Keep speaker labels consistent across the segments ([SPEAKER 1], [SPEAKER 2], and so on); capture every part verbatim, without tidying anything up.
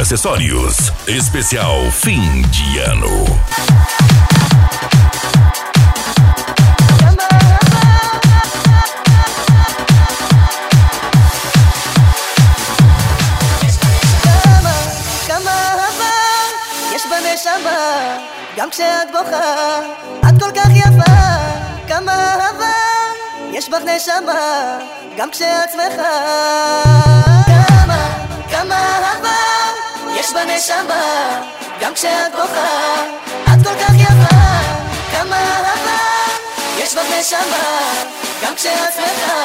[SPEAKER 1] Acessórios. Especial fim de ano.
[SPEAKER 2] בנשמה, גם כשאת בוכה, את כל כך יפה. כמה אהבה יש בך נשמה, גם כשאת שמחה. כמה, כמה אהבה יש בנשמה, גם כשאת בוכה, את כל כך יפה. כמה אהבה יש בך נשמה, גם כשאת שמחה.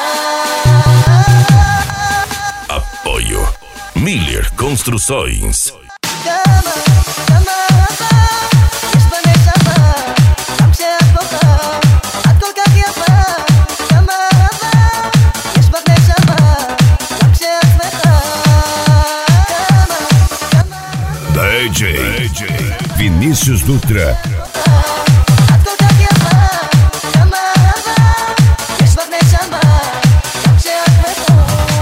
[SPEAKER 1] Apoio Miller Construções.
[SPEAKER 2] כמה, כמה אהבה יש בנשמה, גם כשאת בוכה, את כל כך יפה. כמה אהבה יש בך נשמה, גם כשאת שמחה. כמה, כמה
[SPEAKER 1] D J Vinícius Dutra.
[SPEAKER 2] את כל כך יפה. כמה אהבה יש בך נשמה, גם כשאת שמחה.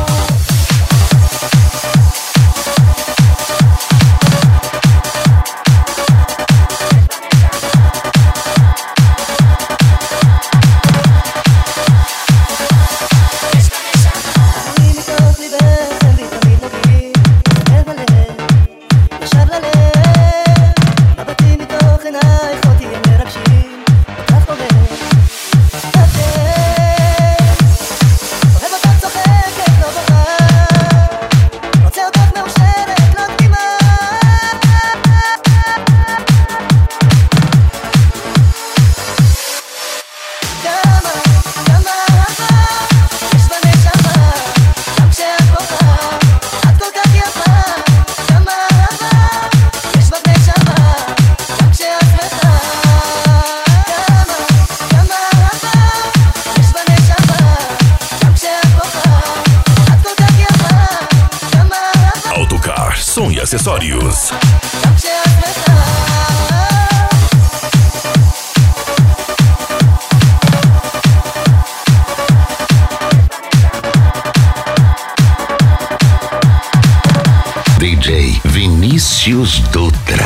[SPEAKER 1] Som e acessórios. D J Vinícius Dutra.